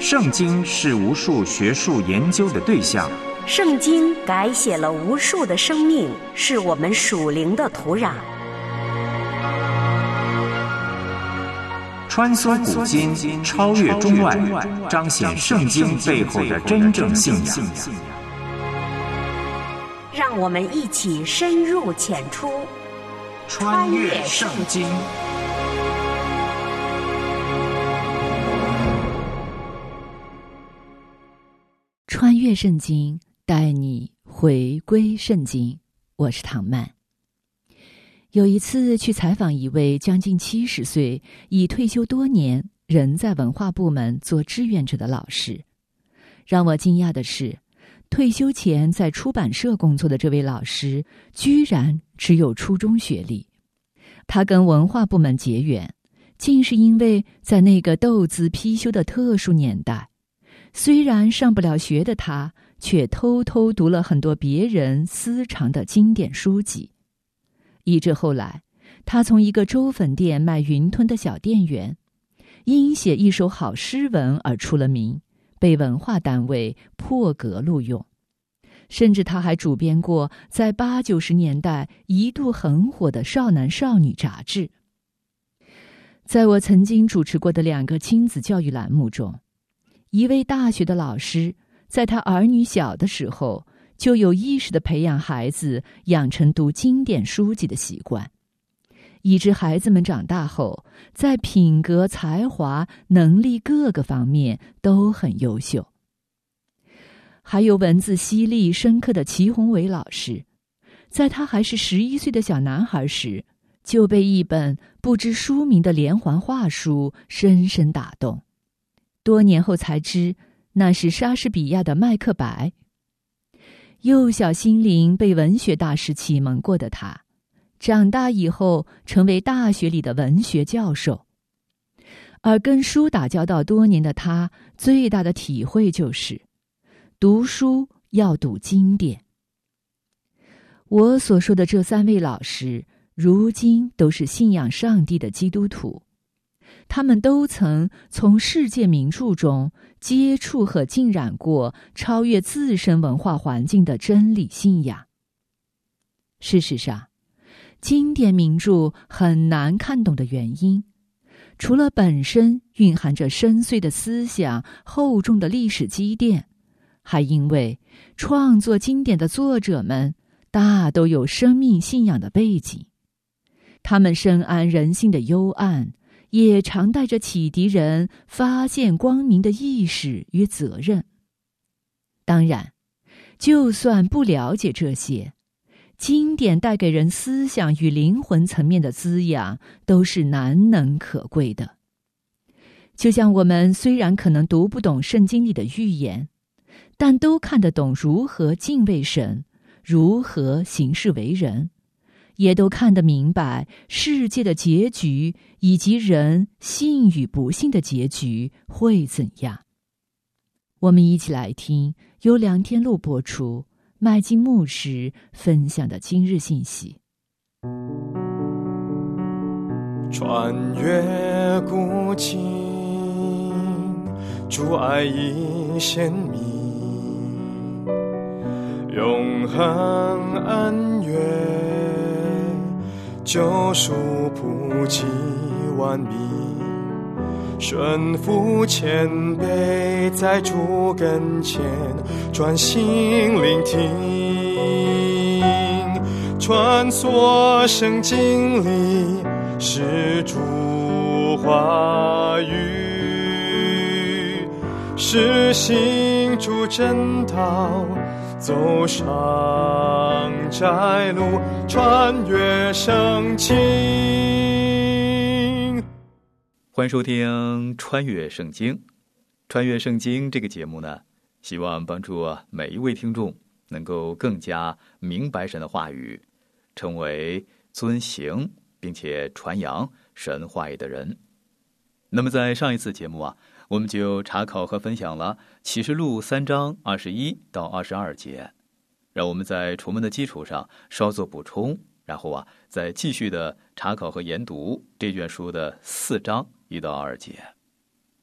圣经是无数学术研究的对象， 圣经改写了无数的生命，是我们属灵的土壤。 穿梭古今，超越中外，彰显圣经背后的真正信仰。 让我们一起深入浅出， 穿越圣经。 穿越圣经，带你回归圣经。我是唐曼。有一次去采访一位将近70岁、已退休多年、仍在文化部门做志愿者的老师。让我惊讶的是，退休前在出版社工作的这位老师，居然只有初中学历。他跟文化部门结缘，竟是因为在那个斗资貔貅的特殊年代，虽然上不了学的他，却偷偷读了很多别人私藏的经典书籍。以致后来，他从一个粥粉店卖云吞的小店员，因写一首好诗文而出了名，被文化单位破格录用。甚至他还主编过在80、90年代一度很火的少男少女杂志。在我曾经主持过的2个亲子教育栏目中，一位大学的老师在他儿女小的时候，就有意识地培养孩子养成读经典书籍的习惯，以致孩子们长大后，在品格、才华、能力各个方面都很优秀。还有文字犀利深刻的齐宏伟老师，在他还是11岁的小男孩时，就被一本不知书名的连环画书深深打动。多年后才知，那是莎士比亚的《麦克白》。幼小心灵被文学大师启蒙过的他，长大以后成为大学里的文学教授。而跟书打交道多年的他，最大的体会就是，读书要读经典。我所说的这3位老师，如今都是信仰上帝的基督徒。他们都曾从世界名著中接触和浸染过超越自身文化环境的真理信仰。事实上，经典名著很难看懂的原因，除了本身蕴含着深邃的思想、厚重的历史积淀，还因为创作经典的作者们大都有生命信仰的背景，他们深谙人性的幽暗，也常带着启迪人发现光明的意识与责任。当然，就算不了解这些，经典带给人思想与灵魂层面的滋养，都是难能可贵的。就像我们虽然可能读不懂圣经里的预言，但都看得懂如何敬畏神，如何行事为人，也都看得明白世界的结局，以及人幸与不幸的结局会怎样。我们一起来听由梁天禄播出，麦金牧师分享的今日信息。 穿越古今，主爱已显明，永恒恩怨，救赎普及万民，顺服谦卑，在主跟前专心聆听，穿梭圣经里是主话语，是行主真道，走上窄路，穿越圣经。 欢迎收听穿越圣经。穿越圣经这个节目呢，希望帮助每一位听众能够更加明白神的话语，成为遵行并且传扬神话语的人。那么在上一次节目我们就查考和分享了启示录3章21到22节，让我们在楚门的基础上稍作补充，然后再继续的查考和研读这卷书的4章1到2节。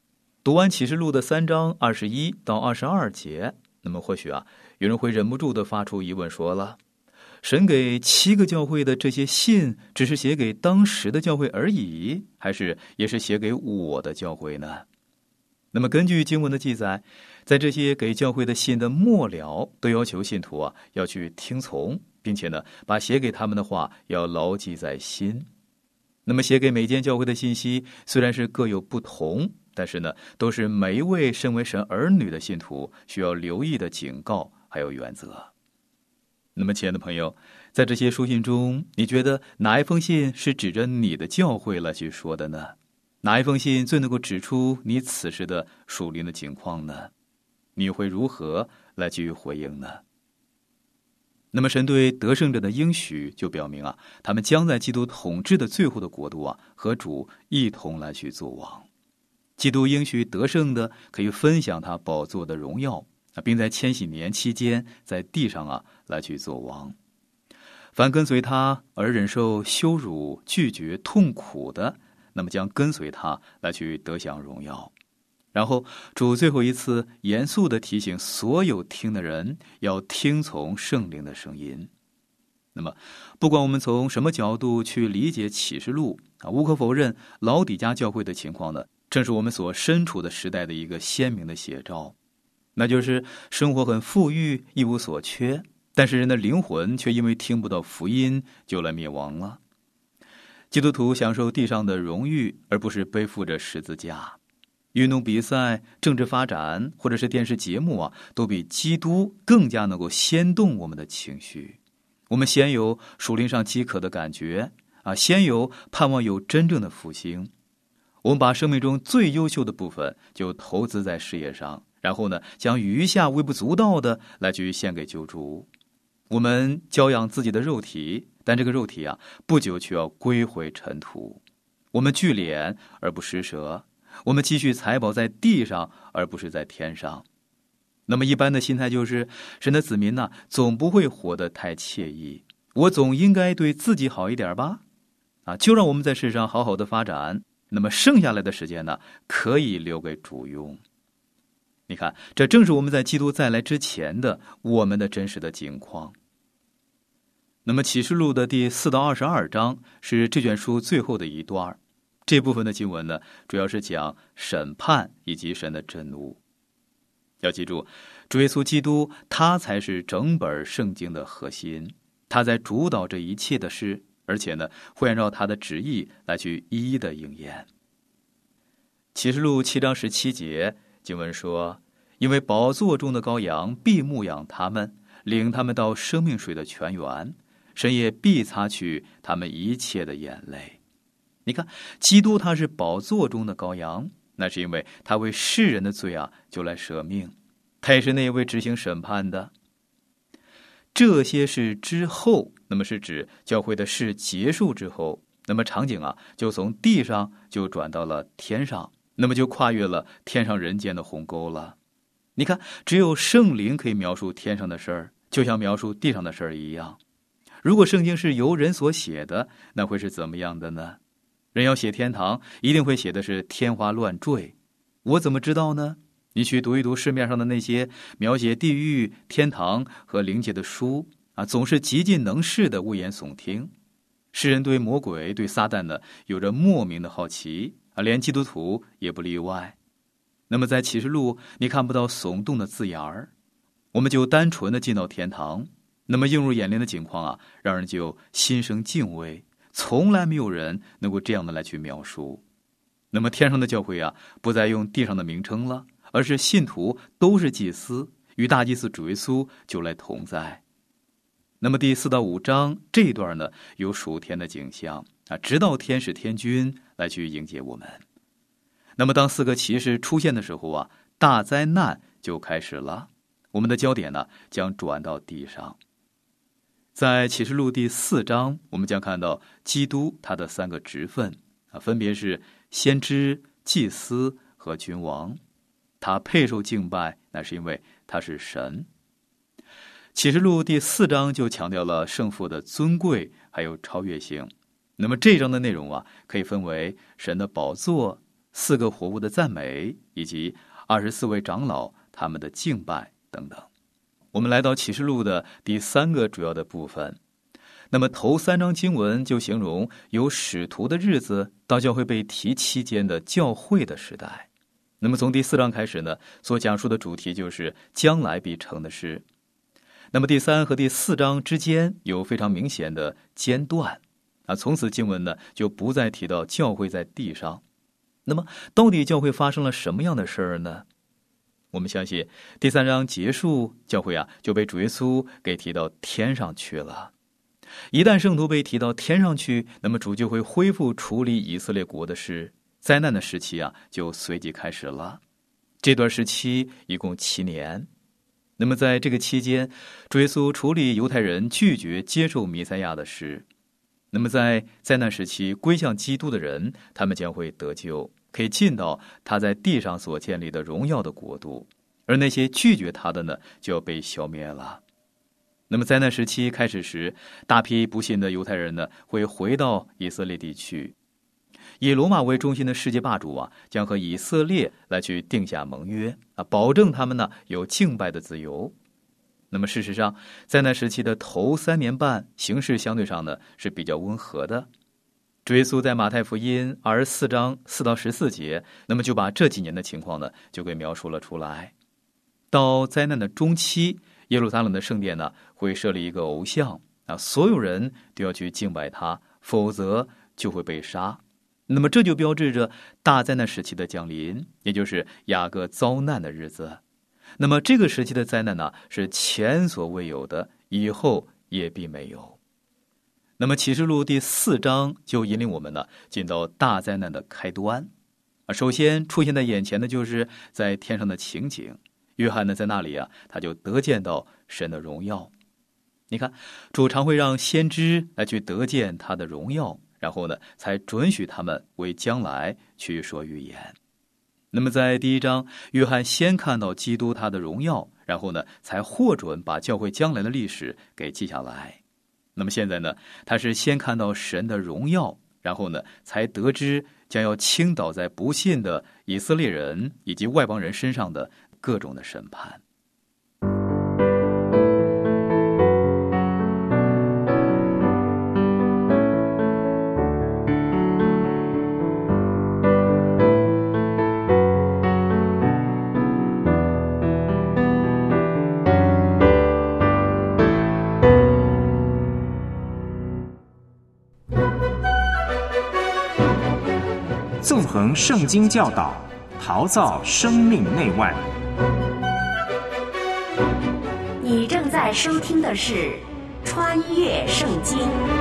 读完启示录的3章21到22节，那么或许有人会忍不住地发出疑问，说了，神给7个教会的这些信只是写给当时的教会而已，还是也是写给我的教会呢？那么根据经文的记载，在这些给教会的信的末了，都要求信徒要去听从，并且呢把写给他们的话要牢记在心。那么写给每间教会的信息虽然是各有不同，但是呢都是每一位身为神儿女的信徒需要留意的警告还有原则。那么亲爱的朋友，在这些书信中，你觉得哪一封信是指着你的教会来去说的呢？哪一封信最能够指出你此时的属灵的情况呢？你会如何来去回应呢？那么神对得胜者的应许就表明他们将在基督统治的最后的国度和主一同来去作王。基督应许得胜的可以分享他宝座的荣耀，并在千禧年期间在地上来去作王。凡跟随他而忍受羞辱、拒绝、痛苦的，那么将跟随他来去得享荣耀。然后主最后一次严肃地提醒所有听的人要听从圣灵的声音。那么不管我们从什么角度去理解启示录无可否认老底嘉教会的情况呢，正是我们所身处的时代的一个鲜明的写照。那就是生活很富裕，一无所缺，但是人的灵魂却因为听不到福音就来灭亡了。基督徒享受地上的荣誉，而不是背负着十字架。运动比赛、政治发展或者是电视节目都比基督更加能够掀动我们的情绪。我们先有属灵上饥渴的感觉先有盼望有真正的复兴。我们把生命中最优秀的部分就投资在事业上，然后呢将余下微不足道的来去献给救主。我们教养自己的肉体，但这个肉体不久却要归回尘土。我们聚敛而不施舍，我们积蓄财宝在地上而不是在天上。那么一般的心态就是神的子民总不会活得太惬意，我总应该对自己好一点吧就让我们在世上好好的发展，那么剩下来的时间可以留给主用。你看，这正是我们在基督再来之前的我们的真实的境况。那么启示录的第4到22章是这卷书最后的一段，这部分的经文呢，主要是讲审判以及神的震怒。要记住，主耶稣基督他才是整本圣经的核心，他在主导这一切的事，而且呢会按照他的旨意来去一一的应验。启示录7章17节经文说，因为宝座中的羔羊必牧养他们，领他们到生命水的泉源，神也必擦去他们一切的眼泪。你看，基督他是宝座中的羔羊，那是因为他为世人的罪就来舍命，他也是那位执行审判的。这些事之后，那么是指教会的事结束之后，那么场景就从地上就转到了天上，那么就跨越了天上人间的鸿沟了。你看，只有圣灵可以描述天上的事儿，就像描述地上的事儿一样。如果圣经是由人所写的，那会是怎么样的呢？人要写天堂，一定会写的是天花乱坠。我怎么知道呢？你去读一读市面上的那些描写地狱、天堂和灵界的书总是极尽能事的危言耸听。世人对魔鬼、对撒旦呢，有着莫名的好奇连基督徒也不例外。那么在启示录，你看不到耸动的字眼儿，我们就单纯的进到天堂。那么映入眼帘的景况让人就心生敬畏，从来没有人能够这样的来去描述。那么天上的教会不再用地上的名称了，而是信徒都是祭司，与大祭司主耶稣就来同在。那么第4到5章这一段呢，有属天的景象直到天使天军来去迎接我们。那么当4个骑士出现的时候大灾难就开始了，我们的焦点呢将转到地上。在启示录第4章，我们将看到基督他的3个职分分别是先知、祭司和君王。他配受敬拜，那是因为他是神。启示录第4章就强调了圣父的尊贵还有超越性。那么这章的内容可以分为神的宝座、 4个活物的赞美，以及24位长老他们的敬拜等等。我们来到启示录的第3个主要的部分。那么头3章经文就形容由使徒的日子到教会被提期间的教会的时代。那么从第4章开始呢，所讲述的主题就是将来必成的事。那么第3和第4章之间有非常明显的间断从此经文呢就不再提到教会在地上。那么到底教会发生了什么样的事儿呢？我们相信第3章结束，教会就被主耶稣给提到天上去了。一旦圣徒被提到天上去，那么主就会恢复处理以色列国的事，灾难的时期就随即开始了。这段时期一共7年。那么在这个期间，主耶稣处理犹太人拒绝接受弥赛亚的事。那么在灾难时期归向基督的人，他们将会得救，可以进到他在地上所建立的荣耀的国度，而那些拒绝他的呢，就要被消灭了。那么灾难时期开始时，大批不信的犹太人呢，会回到以色列地区，以罗马为中心的世界霸主将和以色列来去定下盟约保证他们呢有敬拜的自由。那么事实上，灾难时期的头3年半，形势相对上呢是比较温和的。主耶稣在马太福音24章4到14节，那么就把这几年的情况呢就给描述了出来。到灾难的中期，耶路撒冷的圣殿呢会设立一个偶像所有人都要去敬拜他，否则就会被杀。那么这就标志着大灾难时期的降临，也就是雅各遭难的日子。那么这个时期的灾难呢是前所未有的，以后也必没有。那么启示录第4章就引领我们呢进到大灾难的开端首先出现在眼前的就是在天上的情景。约翰呢在那里他就得见到神的荣耀。你看，主常会让先知来去得见他的荣耀，然后呢才准许他们为将来去说预言。那么在第1章，约翰先看到基督他的荣耀，然后呢才获准把教会将来的历史给记下来。那么现在呢，他是先看到神的荣耀，然后呢才得知将要倾倒在不信的以色列人以及外邦人身上的各种的审判。 纵横圣经教导，陶造生命内外。 你正在收听的是《穿越圣经》。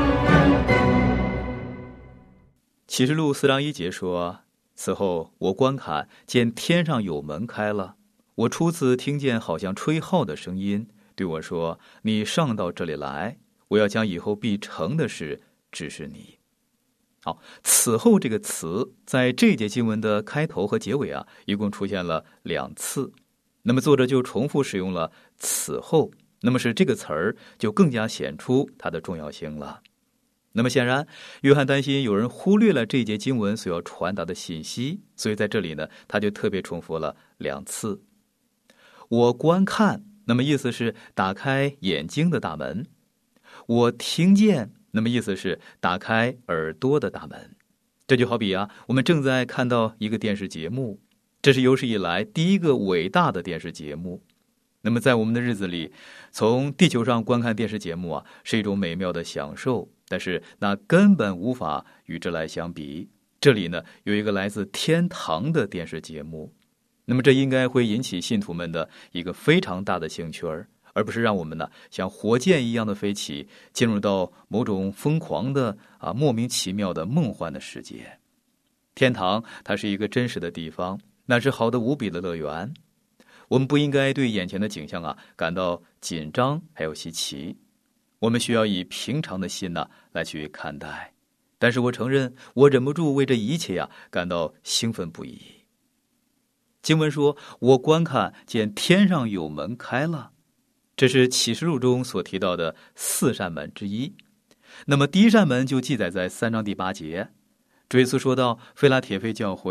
启示录4章1节说：此后我观看，见天上有门开了，我初次听见好像吹号的声音，对我说：你上到这里来，我要将以后必成的事指示你。好，此后这个词在这节经文的开头和结尾一共出现了2次。那么作者就重复使用了此后，那么使这个词儿就更加显出它的重要性了。那么显然，约翰担心有人忽略了这节经文所要传达的信息，所以在这里呢，他就特别重复了2次。我观看，那么意思是打开眼睛的大门；我听见，那么意思是打开耳朵的大门。这就好比我们正在看到一个电视节目，这是有史以来第一个伟大的电视节目。那么在我们的日子里，从地球上观看电视节目是一种美妙的享受，但是那根本无法与之来相比。这里呢有一个来自天堂的电视节目，那么这应该会引起信徒们的一个非常大的兴趣，而不是让我们呢像火箭一样的飞起，进入到某种疯狂的莫名其妙的梦幻的世界。天堂它是一个真实的地方，那是好的无比的乐园。我们不应该对眼前的景象感到紧张还有稀奇，我们需要以平常的心来去看待。但是我承认，我忍不住为这一切感到兴奋不已。经文说，我观看见天上有门开了，这是启示录中所提到的4扇门之一。那么第一扇门就记载在3章第8节，主耶稣说到，腓拉铁非教会，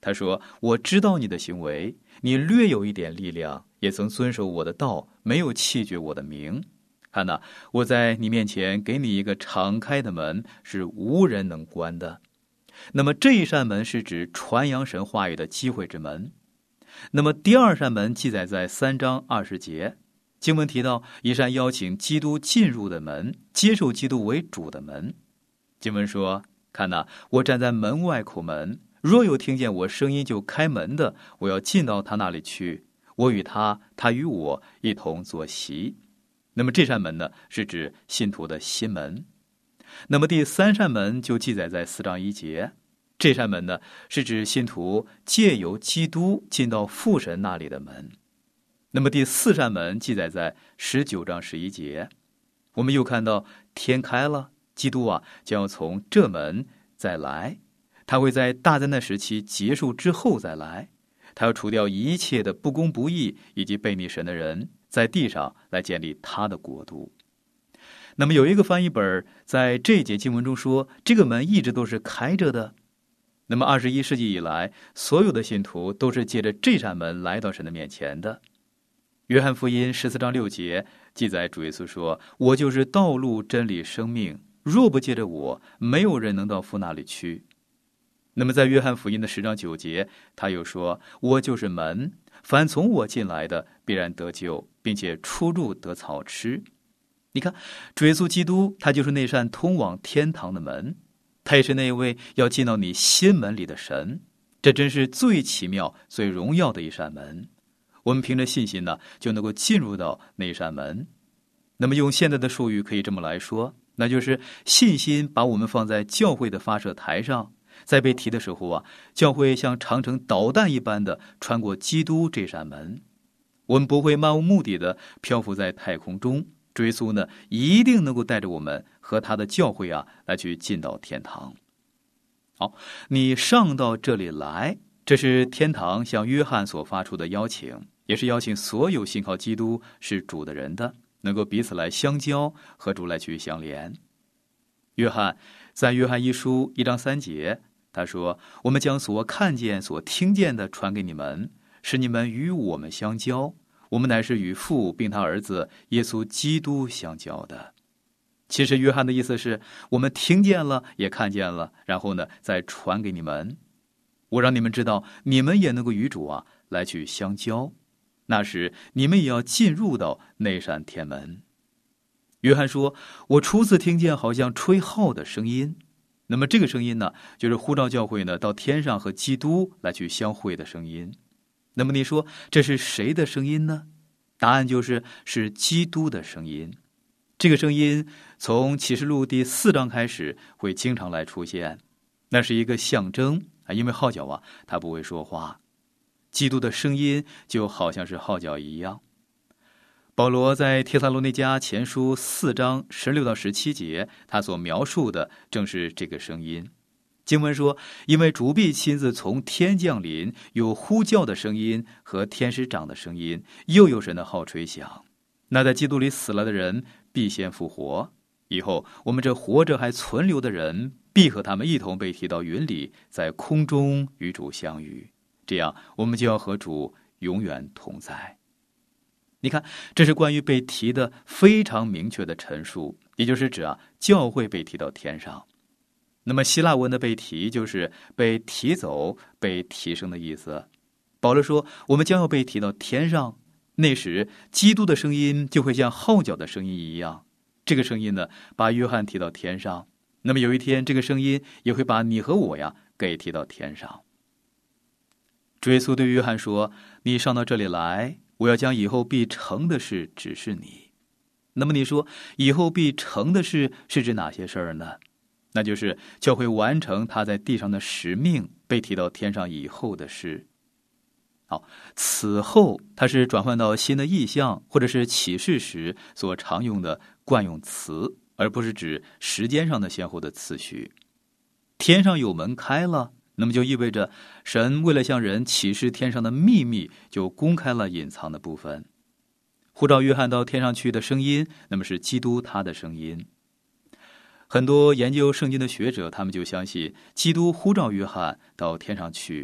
他说，我知道你的行为，你略有一点力量，也曾遵守我的道，没有弃绝我的名。看哪，我在你面前给你一个敞开的门，是无人能关的。那么这一扇门是指传扬神话语的机会之门。那么第二扇门记载在3章20节，经文提到一扇邀请基督进入的门，接受基督为主的门。经文说，看哪，我站在门外叩门，若有听见我声音就开门的，我要进到他那里去，我与他，他与我一同坐席。那么这扇门呢，是指信徒的心门。那么第3扇门就记载在4章1节，这扇门呢，是指信徒借由基督进到父神那里的门。那么第4扇门记载在19章11节，我们又看到天开了，基督将要从这门再来，他会在大灾难时期结束之后再来，他要除掉一切的不公不义以及背逆神的人，在地上来建立他的国度。那么有一个翻译本在这一节经文中说，这个门一直都是开着的。那么21世纪以来，所有的信徒都是借着这扇门来到神的面前的。约翰福音14章6节记载，主耶稣说，我就是道路真理生命，若不借着我，没有人能到父那里去。那么在约翰福音的10章9节，他又说，我就是门，凡从我进来的必然得救，并且出入得草吃。你看，主耶稣基督他就是那扇通往天堂的门，他也是那位要进到你心门里的神。这真是最奇妙最荣耀的一扇门。我们凭着信心呢，就能够进入到那扇门。那么用现在的术语可以这么来说，那就是信心把我们放在教会的发射台上，在被提的时候教会像长程导弹一般的穿过基督这扇门。我们不会漫无目的的漂浮在太空中，主耶稣呢，一定能够带着我们和他的教会来去进到天堂。好，你上到这里来，这是天堂向约翰所发出的邀请，也是邀请所有信靠基督是主的人的，能够彼此来相交，和主来去相连。约翰在约翰一书1章3节，他说，我们将所看见所听见的传给你们，使你们与我们相交，我们乃是与父并他儿子耶稣基督相交的。其实约翰的意思是，我们听见了也看见了，然后呢再传给你们。我让你们知道，你们也能够与主来去相交，那时你们也要进入到那扇天门。约翰说，我初次听见好像吹号的声音。那么这个声音呢，就是呼召教会呢到天上和基督来去相会的声音。那么你说这是谁的声音呢？答案是基督的声音。这个声音从启示录第4章开始会经常来出现，那是一个象征因为号角他不会说话，基督的声音就好像是号角一样。保罗在帖撒罗尼迦前书4章16到17节，他所描述的正是这个声音。经文说，因为主必亲自从天降临，有呼叫的声音和天使长的声音，又有神的号吹响。那在基督里死了的人必先复活，以后我们这活着还存留的人必和他们一同被提到云里，在空中与主相遇，这样我们就要和主永远同在。你看，这是关于被提的非常明确的陈述，也就是指教会被提到天上。那么希腊文的被提就是被提走、被提升的意思。保罗说，我们将要被提到天上，那时基督的声音就会像号角的声音一样。这个声音呢，把约翰提到天上。那么有一天，这个声音也会把你和我给提到天上。主耶稣对约翰说，你上到这里来，我要将以后必成的事指示你。那么你说，以后必成的事是指哪些事儿呢？那就是教会完成他在地上的使命，被提到天上以后的事。好，此后它是转换到新的意象或者是启示时所常用的惯用词，而不是指时间上的先后的次序。天上有门开了，那么就意味着神为了向人启示天上的秘密，就公开了隐藏的部分。呼召约翰到天上去的声音，那么是基督他的声音。很多研究圣经的学者，他们就相信基督呼召约翰到天上去，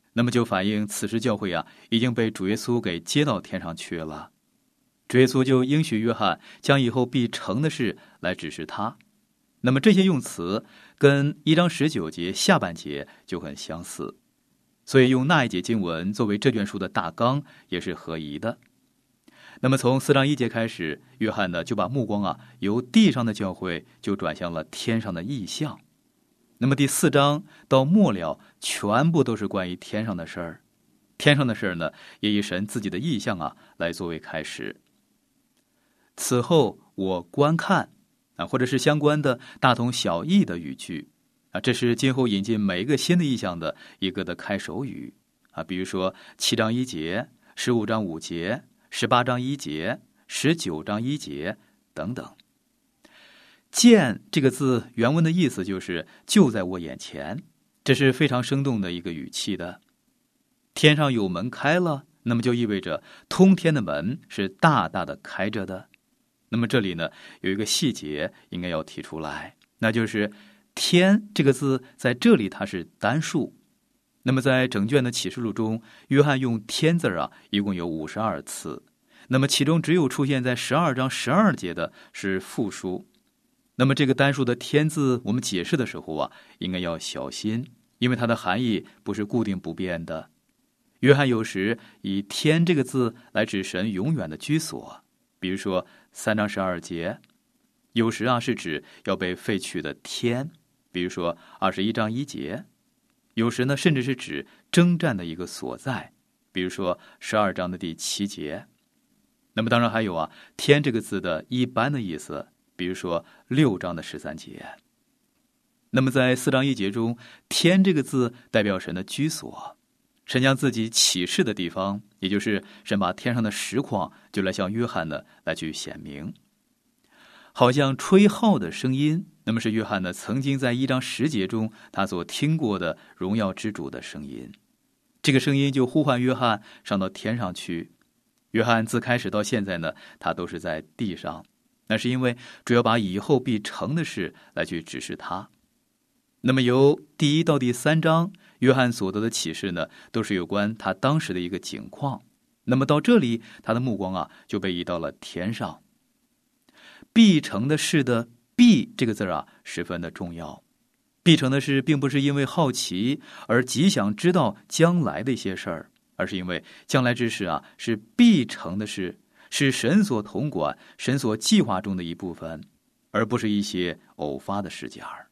那么就反映此时教会已经被主耶稣给接到天上去了。主耶稣就应许约翰将以后必成的事来指示他。那么这些用词跟1章19节下半节就很相似，所以用那一节经文作为这卷书的大纲也是合宜的。那么从4章1节开始，约翰呢就把目光由地上的教会就转向了天上的异象。那么第4章到末了全部都是关于天上的事儿，天上的事儿呢也以神自己的异象来作为开始。此后我观看或者是相关的大同小异的语句这是今后引进每一个新的异象的一个的开首语比如说7章1节、15章5节、18章1节、19章1节等等。见这个字原文的意思就是就在我眼前，这是非常生动的一个语气的。天上有门开了，那么就意味着通天的门是大大的开着的。那么这里呢有一个细节应该要提出来，那就是天这个字在这里它是单数。那么在整卷的启示录中，约翰用天字一共有52次，那么其中只有出现在12章12节的是复数。那么这个单数的天字我们解释的时候应该要小心，因为它的含义不是固定不变的。约翰有时以天这个字来指神永远的居所，比如说3章12节，有时是指要被废去的天，比如说21章1节，有时呢甚至是指征战的一个所在，比如说12章的第7节。那么当然还有天这个字的一般的意思，比如说6章的13节。那么在4章1节中，天这个字代表神的居所，神将自己启示的地方，也就是神把天上的实况就来向约翰呢来去显明。好像吹号的声音，那么是约翰呢曾经在1章10节中他所听过的荣耀之主的声音。这个声音就呼唤约翰上到天上去。约翰自开始到现在呢，他都是在地上，那是因为主要把以后必成的事来去指示他。那么由第1到第3章，约翰所得的启示呢，都是有关他当时的一个景况。那么到这里，他的目光就被移到了天上。必成的事的必这个字十分的重要。必成的事并不是因为好奇而极想知道将来的一些事儿，而是因为将来之事是必成的事，是神所统管、神所计划中的一部分，而不是一些偶发的事件儿。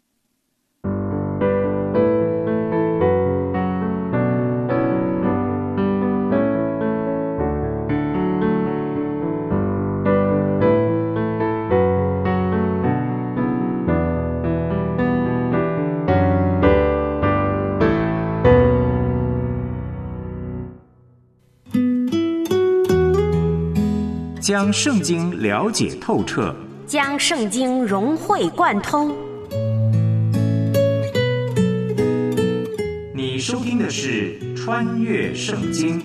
将圣经了解透彻， 将圣经融会贯通。 你收听的是《穿越圣经》。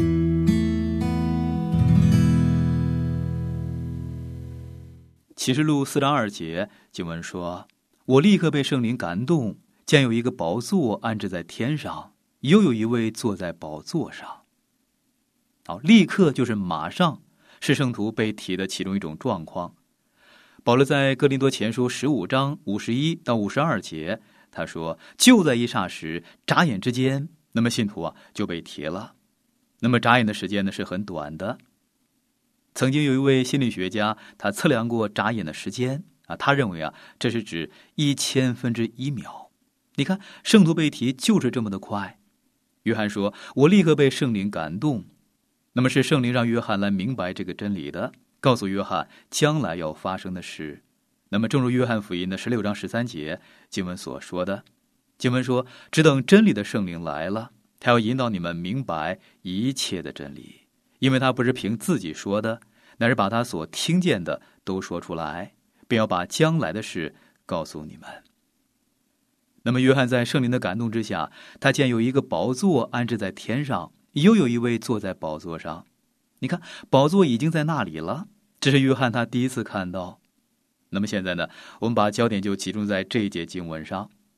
启示录4章2节经文说：“我立刻被圣灵感动，见有一个宝座安置在天上，又有一位坐在宝座上。”立刻就是马上，是圣徒被提的其中一种状况。保罗在哥林多前书15章51到52节，他说：“就在一霎时，眨眼之间，那么信徒就被提了。那么眨眼的时间呢是很短的。曾经有一位心理学家，他测量过眨眼的时间他认为这是指1/1000分之1秒。你看，圣徒被提就是这么的快。约翰说：“我立刻被圣灵感动。”那么是圣灵让约翰来明白这个真理的，告诉约翰将来要发生的事。那么正如约翰福音的16章13节经文所说的，经文说：“只等真理的圣灵来了，他要引导你们明白一切的真理，因为他不是凭自己说的，乃是把他所听见的都说出来，便要把将来的事告诉你们。”那么约翰在圣灵的感动之下，他见有一个宝座安置在天上，又有一位坐在宝座上。你看，宝座已经在那里了，这是约翰他第一次看到。那么现在呢，我们把焦点就集中在这一节经文上。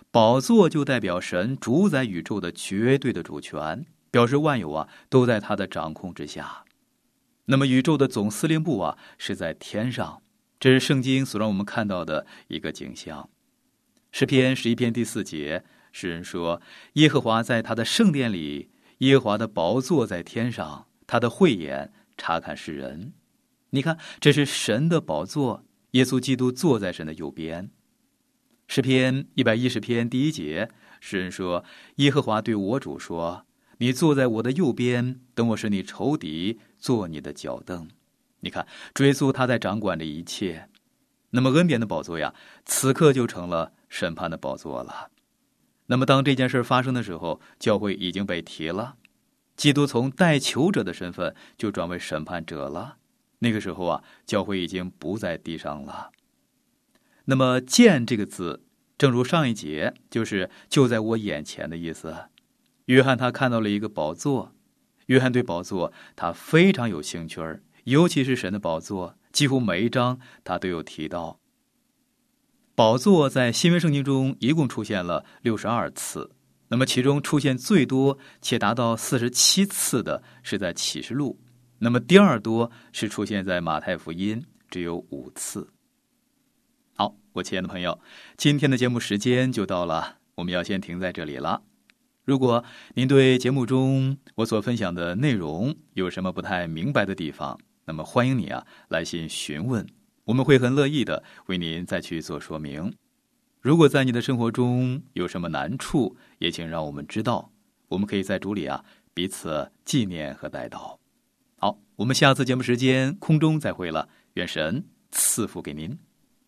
宝座就代表神主宰宇宙的绝对的主权，表示万有都在他的掌控之下。那么宇宙的总司令部是在天上，这是圣经所让我们看到的一个景象。诗篇11篇第4节，诗人说，耶和华在他的圣殿里，耶和华的宝座在天上，他的慧眼察看世人。你看，这是神的宝座，耶稣基督坐在神的右边。诗篇110篇第1节，诗人说，耶和华对我主说，你坐在我的右边，等我使你仇敌做你的脚凳。你看，主耶稣他在掌管着一切。那么恩典的宝座此刻就成了审判的宝座了。那么当这件事发生的时候，教会已经被提了，基督从代求者的身份就转为审判者了。那个时候教会已经不在地上了。那么见这个字，正如上一节，就在我眼前的意思。约翰他看到了一个宝座，约翰对宝座他非常有兴趣，尤其是神的宝座，几乎每一章他都有提到。宝座在新约圣经中一共出现了62次，那么其中出现最多且达到47次的是在启示录，那么第二多是出现在马太福音，只有5次。好，我亲爱的朋友，今天的节目时间就到了，我们要先停在这里了。如果您对节目中我所分享的内容有什么不太明白的地方，那么欢迎你来信询问，我们会很乐意的为您再去做说明。如果在你的生活中有什么难处，也请让我们知道，我们可以在主里彼此纪念和代祷。好，我们下次节目时间空中再会了，愿神赐福给您。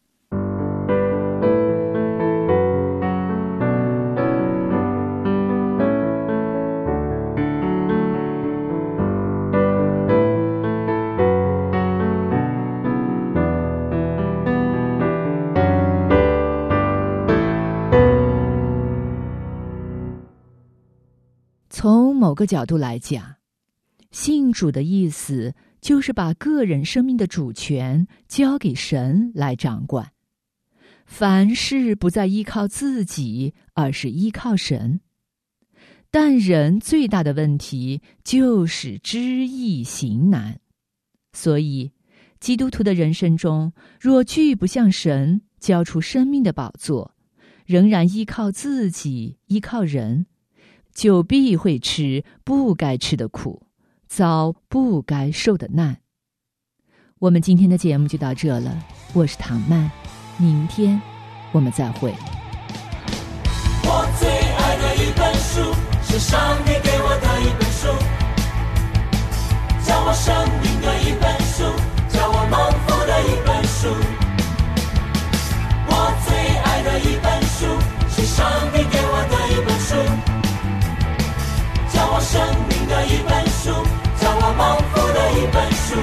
从某个角度来讲，信主的意思就是把个人生命的主权交给神来掌管，凡事不再依靠自己，而是依靠神。但人最大的问题就是知易行难，所以基督徒的人生中，若拒不向神交出生命的宝座，仍然依靠自己，依靠人，就必会吃不该吃的苦，遭不该受的难。我们今天的节目就到这了，我是唐曼，明天我们再会。 我最爱的一本书，是上帝给我的一本书，教我生命的一本书，教我蒙福的一本书。我最爱的一本书，是上帝给我的一本书，教我生命的一本书，教我蒙福的一本书。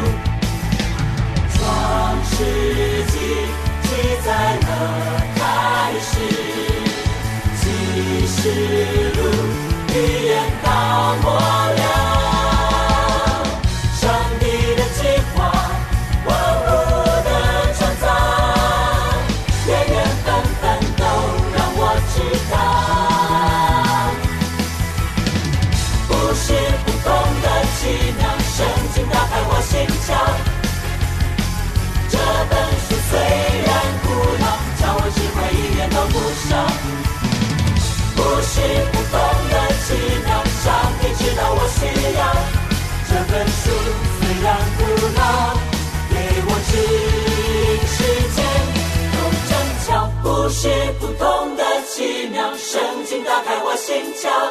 创世纪记载了开始，启示录预言到末了。上帝的计划，万物的创造，原原本本都让我知道。不是不同的奇妙，圣经打开我心窍。这本书虽然古老，叫我智慧一点都不少。不是不同的奇妙，上帝知道我需要。这本书虽然古老，给我指引世界有真巧。不是不同的奇妙，圣经打开我心窍。